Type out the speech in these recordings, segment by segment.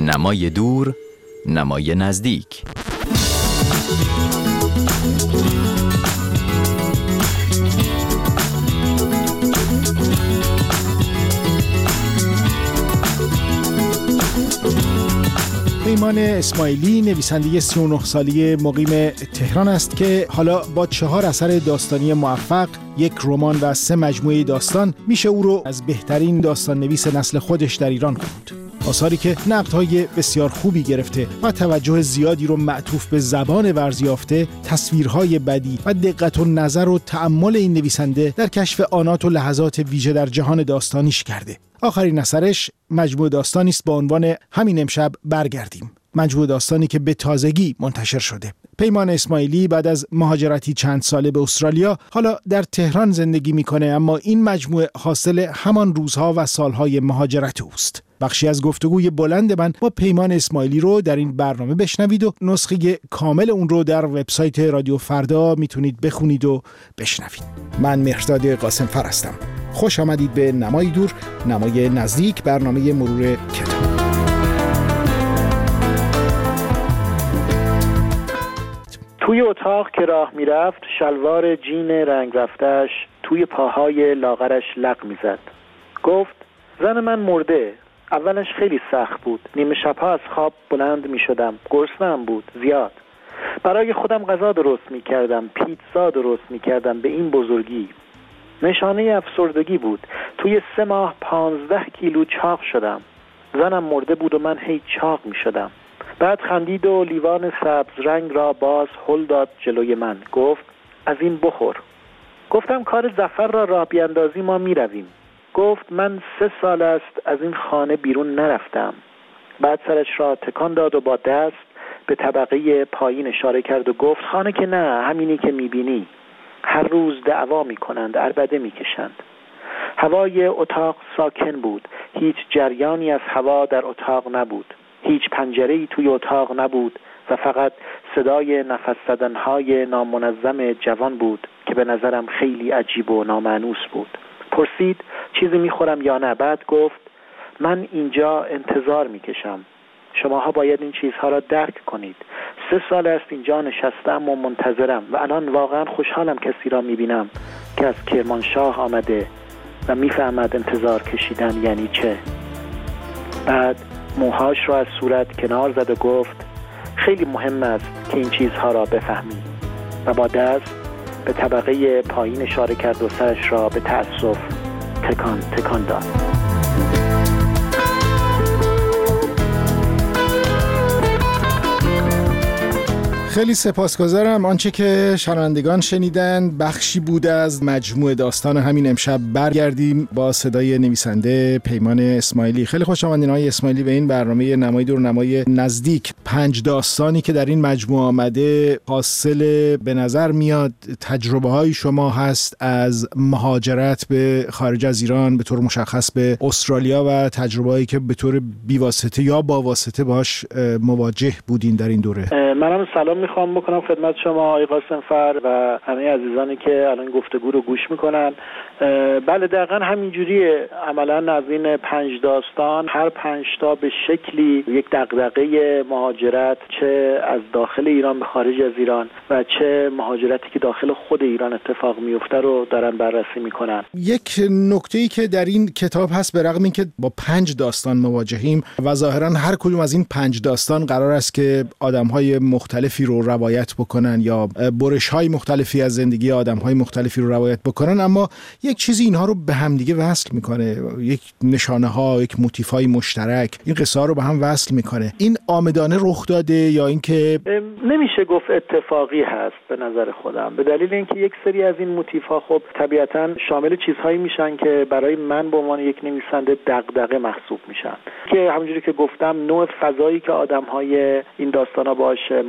نمای دور، نمای نزدیک. پیمان اسماعیلی نویسنده 39 ساله مقیم تهران است که حالا با 4 اثر داستانی موفق، 1 رمان و 3 مجموعه داستان میشه او رو از بهترین داستان نویس نسل خودش در ایران خوند. آثاری که نقدهای بسیار خوبی گرفته و توجه زیادی رو معطوف به زبان ورزیافته، تصویرهای بدیع و دقت و نظر و تأمل این نویسنده در کشف آنات و لحظات ویژه در جهان داستانیش کرده. آخرین اثرش مجموعه داستانی است با عنوان همین امشب برگردیم. مجموعه داستانی که به تازگی منتشر شده. پیمان اسماعیلی بعد از مهاجرتی چند ساله به استرالیا حالا در تهران زندگی میکنه، اما این مجموعه حاصل همان روزها و سالهای مهاجرت اوست. بخشی از گفتگوی بلند من با پیمان اسماعیلی رو در این برنامه بشنوید و نسخه کامل اون رو در وبسایت رادیو فردا میتونید بخونید و بشنوید. من مهرداد قاسمفر هستم. خوش آمدید به نمای دور، نمای نزدیک، برنامه مرور کتاب. توی اتاق که راه میرفت، شلوار جین رنگ رفتش توی پاهای لاغرش لق میزد. گفت زن من مرده. اولش خیلی سخت بود. نیمه شبها از خواب بلند میشدم. گرسنه‌ام بود زیاد. برای خودم غذا درست میکردم، پیتزا درست میکردم به این بزرگی. نشانه افسردگی بود. توی 3 ماه 15 کیلو چاق شدم. زنم مرده بود و من هی چاق میشدم. بعد خندید و لیوان سبز رنگ را باز هل داد جلوی من. گفت از این بخور. گفتم کار ظفر را راه بیاندازی ما می رویم. گفت من 3 سال است از این خانه بیرون نرفتم. بعد سرش را تکان داد و با دست به طبقه پایین اشاره کرد و گفت خانه که نه، همینی که می بینی. هر روز دعوا می کنند، عربده می کشند. هوای اتاق ساکن بود. هیچ جریانی از هوا در اتاق نبود. هیچ پنجره‌ای توی اتاق نبود و فقط صدای نفس زدن‌های نامنظم جوان بود که به نظرم خیلی عجیب و نامانوس بود. پرسید چیزی میخورم یا نه؟ بعد گفت من اینجا انتظار میکشم. شماها باید این چیزها را درک کنید. 3 سال است اینجا نشستم و منتظرم و الان واقعا خوشحالم کسی را میبینم که از کرمانشاه آمده و میفهمد انتظار کشیدن یعنی چه. بعد موهاش را از صورت کنار زد و گفت خیلی مهم است که این چیزها را بفهمی و با دست به طبقه پایین اشاره کرد و سرش را به تأسف تکان داد. خیلی سپاسگزارم. آنچه که شنوندگان شنیدن بخشی بود از مجموعه داستان همین امشب برگردیم با صدای نویسنده پیمان اسماعیلی. خیلی خوش آمدین آقای اسماعیلی به این برنامه نمای دور، نمای نزدیک. 5 داستانی که در این مجموعه آمده حاصل به نظر میاد تجربه های شما هست از مهاجرت به خارج از ایران، به طور مشخص به استرالیا، و تجربه هایی که به طور بیواسطه یا با واسطه باش مواجه بودین در این دوره. منم سلام میخوام بکنم خدمت شما آقای قاسمفر و همه عزیزانی که الان گفتگو رو گوش میکنن. بله دقیقاً همینجوریه. عملاً از این 5 داستان هر 5 تا به شکلی یک دغدغه مهاجرت، چه از داخل ایران به خارج از ایران و چه مهاجرتی که داخل خود ایران اتفاق میفته رو دارن بررسی میکنن. یک نکته‌ای که در این کتاب هست، به رغم اینکه با 5 داستان مواجهیم و ظاهراً هر کدوم از این 5 داستان قرار است که آدم‌های مختلفی رو روایت بکنن یا برش‌های مختلفی از زندگی آدم‌های مختلفی رو روایت بکنن، اما یک چیزی اینها رو به هم دیگه وصل میکنه. یک نشانه‌ها، یک موتیف‌های مشترک این قصه ها رو به هم وصل میکنه. این عامدانه رخ داده یا اینکه نمیشه گفت اتفاقی هست به نظر خودم، به دلیل اینکه یک سری از این موتیف‌ها خب طبیعتاً شامل چیزهایی میشن که برای من به عنوان یک نویسنده دغدغه محسوب میشن، که همونجوری که گفتم نوع فضایی که آدم‌های این داستانا باهاش مواجه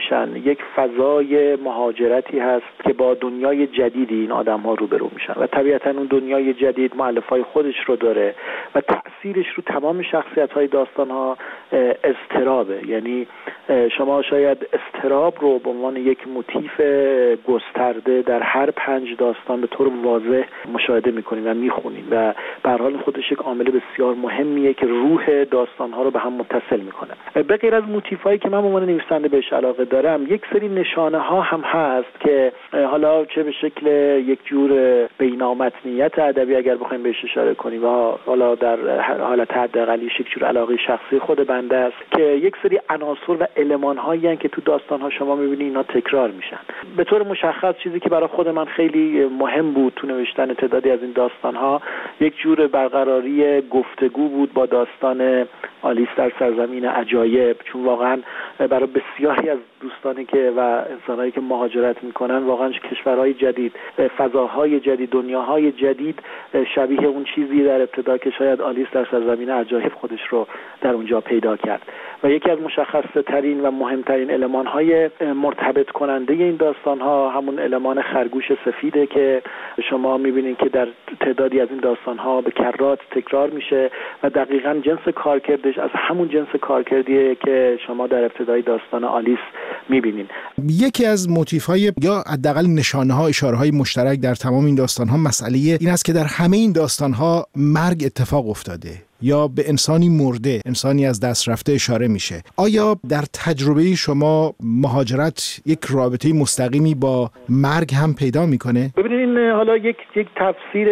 میشن یک فضای مهاجرتی هست که با دنیای جدیدی این آدم‌ها روبرو میشن و طبیعتاً اون دنیای جدید مؤلفه‌های خودش رو داره و تأثیرش رو تمام شخصیت‌های داستان‌ها اضطرابه. یعنی شما شاید اضطراب رو به عنوان یک موتیف گسترده در هر 5 داستان به طور واضح مشاهده می‌کنید و می‌خونید و به هر حال خودش یک عامل بسیار مهمیه که روح داستان‌ها رو به هم متصل می‌کنه. به غیر از موتیف‌هایی که من به عنوان نویسنده بهش علاقه دارم، یک سری نشانه‌ها هم هست که حالا چه به شکل یک جور بینامتنیت ادبی اگر بخوایم بهش اشاره کنیم و حالا در حالت حداقل یک جور علاقه شخصی خود بنده است که یک سری عناصر و المان‌هایی هستند که تو داستان‌ها شما می‌بینید اینا تکرار میشن. به طور مشخص چیزی که برای خود من خیلی مهم بود تو نوشتن تعدادی از این داستان‌ها یک جور برقراری گفتگو بود با داستان آلیس در سرزمین عجایب، چون واقعا برای بسیاری از دوستانی که و انسانایی که مهاجرت میکنن واقعا کشورهای جدید، فضاهای جدید، دنیاهای جدید شبیه اون چیزی در ابتدا که شاید آلیس در سرزمین عجایب خودش رو در اونجا پیدا کرد و یکی از مشخصه ترین و مهمترین المان‌های مرتبط کننده این داستان‌ها همون المان خرگوش سفیده که شما می‌بینید که در تعدادی از این داستان‌ها به کرات تکرار میشه و دقیقاً جنس کارکردش از همون جنس کارکردیه که شما در ابتدای داستان آلیس می‌بینید. یکی از موتیف‌های یا حداقل نشانه‌ها، اشاره‌های مشترک در تمام این داستان‌ها مسئله این است که در همه این داستان‌ها مرگ اتفاق افتاده یا به انسانی مرده، انسانی از دست رفته اشاره میشه. آیا در تجربه شما مهاجرت یک رابطه مستقیمی با مرگ هم پیدا میکنه؟ ببینید این حالا یک تفسیر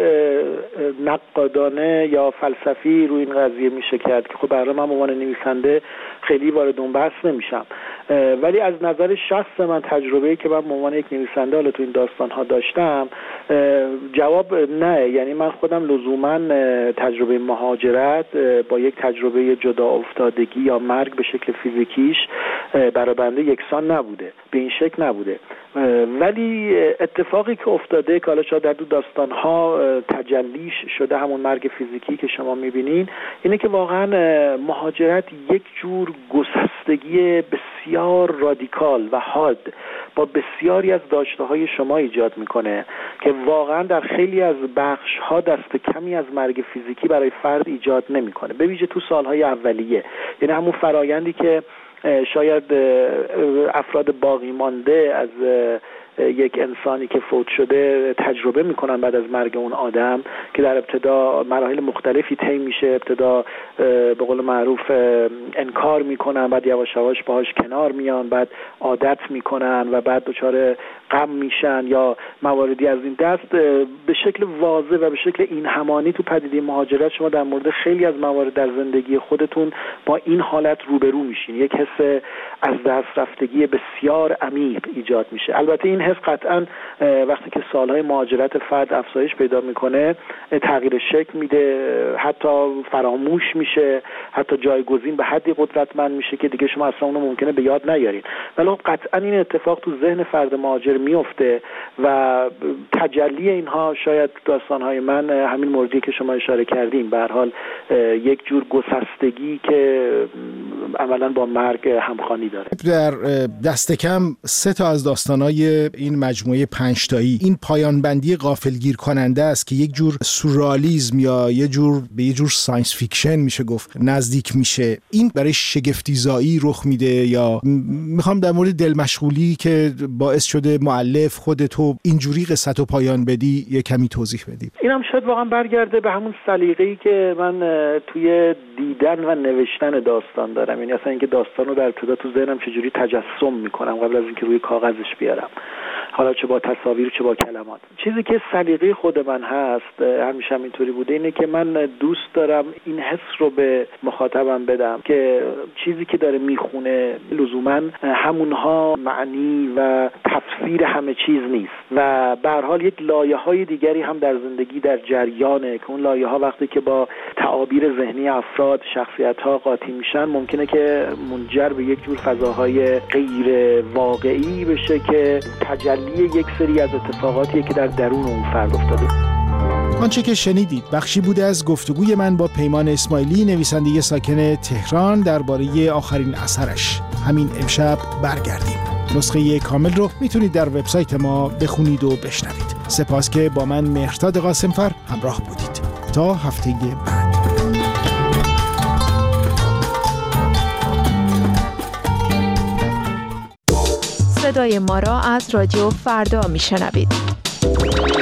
نقادانه یا فلسفی روی این قضیه میشه کرد که خب برای من به عنوان نویسنده خیلی وارد اون بحث نمیشم، ولی از نظر شخص من تجربه‌ای که من به عنوان یک نویسنده حالا تو این داستان‌ها داشتم جواب نه. یعنی من خودم لزوما تجربه مهاجرت با یک تجربه جدا افتادگی یا مرگ به شکل فیزیکیش برای بنده یکسان نبوده، به این شکل نبوده، ولی اتفاقی که افتاده که حالا شاید در دو داستان‌ها تجلیش شده همون مرگ فیزیکی که شما می‌بینین اینه که واقعا مهاجرت یک جور گسستگی بسیار رادیکال و حاد با بسیاری از داشته‌های شما ایجاد میکنه که واقعا در خیلی از بخش‌ها دست کمی از مرگ فیزیکی برای فرد ایجاد نمیکنه، به ویژه تو سالهای اولیه. یعنی همون فرایندی که شاید افراد باقی مانده از یک انسانی که فوت شده تجربه میکنن بعد از مرگ اون آدم که در ابتدا مراحل مختلفی طی میشه، ابتدا به قول معروف انکار میکنن، بعد یواش یواش باهاش کنار میان، بعد عادت میکنن و بعد دچار غم میشن یا مواردی از این دست. به شکل واضح و به شکل این همانی تو پدیده مهاجرت شما در مورد خیلی از موارد در زندگی خودتون با این حالت روبرو میشین، یک حس از دست رفتگی بسیار عمیق ایجاد میشه. البته این حس قطعا وقتی که سالهای مهاجرت فرد افزایش پیدا میکنه تغییر شکل میده، حتی فراموش میشه، حتی جایگزین به حدی قدرتمند میشه که دیگه شما اصلا اونو ممکنه به یاد نیارین. ولی قطعا این اتفاق تو ذهن فرد مهاجر میفته و تجلی اینها شاید داستانهای من همین موردی که شما اشاره کردین به هر حال یک جور گسستگی که عملاً با مرگ همخوانی داره. در دست کم 3 از داستانهای این مجموعه 5 تایی این پایان بندی غافلگیر کننده است که یک جور سورئالیسم یا به یه جور ساینس فیکشن میشه گفت نزدیک میشه. این برای شگفت‌زایی رخ میده یا میخوام در مورد دل مشغولی که باعث شده مؤلف خودتو اینجوری قصتو پایان بدی یه کمی توضیح بدی؟ اینم شاید واقعا برگرده به همون سلیقه‌ای که من توی دیدن و نوشتن داستان دارم، یعنی اصلا اینکه داستان رو در ابتدا تو ذهنم چجوری تجسم میکنم قبل از اینکه روی کاغذش بیارم، حالا چه با تصاویر چه با کلمات. چیزی که سلیقه خود من هست همیشه هم اینطوری بوده اینه که من دوست دارم این حس رو به مخاطبم بدم که چیزی که داره میخونه لزوما همونها معنی و تفسیر همه چیز نیست و به هر حال یک لایه‌های دیگری هم در زندگی در جریانه که اون لایه‌ها وقتی که با تعابیر ذهنی افراد شخصیت‌ها قاطی میشن ممکنه که منجر به یک جور فضاهای غیر واقعی بشه که تجلی یک سری از اتفاقاتیه که در درون اون فرد افتاده. آنچه که شنیدید بخشی بوده از گفتگوی من با پیمان اسماعیلی، نویسنده ساکن تهران، درباره آخرین اثرش. همین امشب برگردیم. نسخه کامل رو میتونید در وبسایت ما بخونید و بشنوید. سپاس که با من مهرتاد قاسمفر همراه بودید. تا هفته بعد. صدای ما را از رادیو فردا میشنوید.